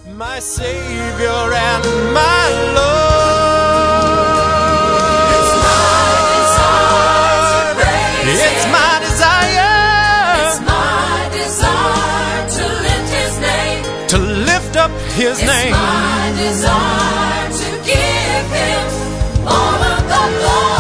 my Savior and my Lord. It's my desire to praise It's Him. my desire. It's my desire to lift His name. To lift up His name. It's my desire to give Him all of the glory.